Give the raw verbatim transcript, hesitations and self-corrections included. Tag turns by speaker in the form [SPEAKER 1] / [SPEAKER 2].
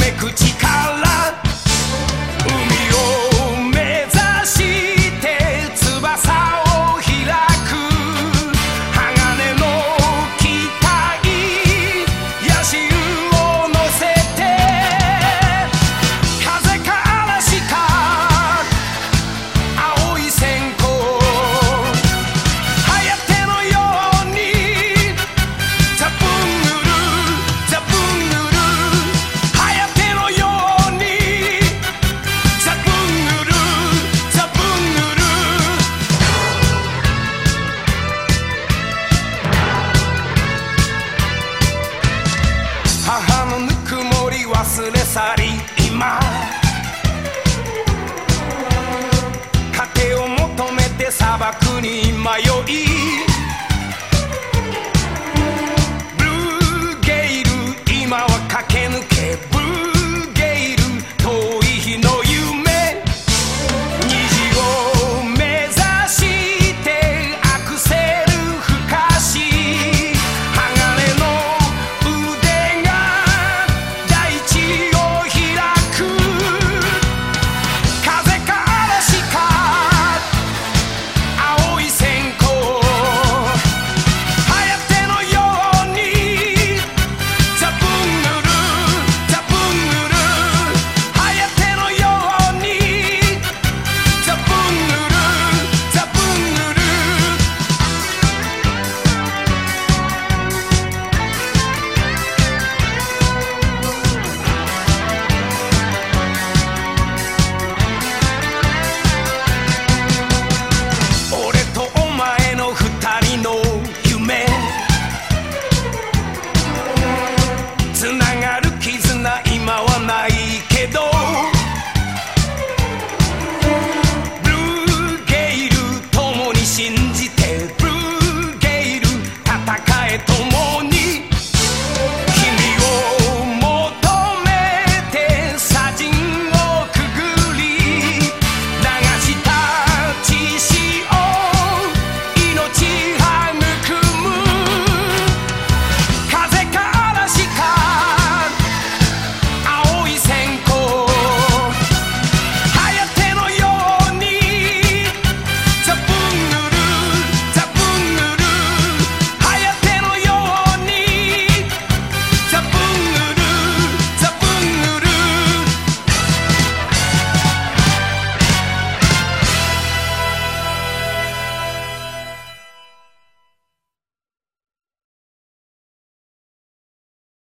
[SPEAKER 1] めく力海を目指して翼を開く鋼の機体野心を乗せて風か嵐か青い線香颯のようにザブングルザブングル颯のようにザブングルザブングル母のぬくもり忘れ去り今糧を求めて砂漠に迷い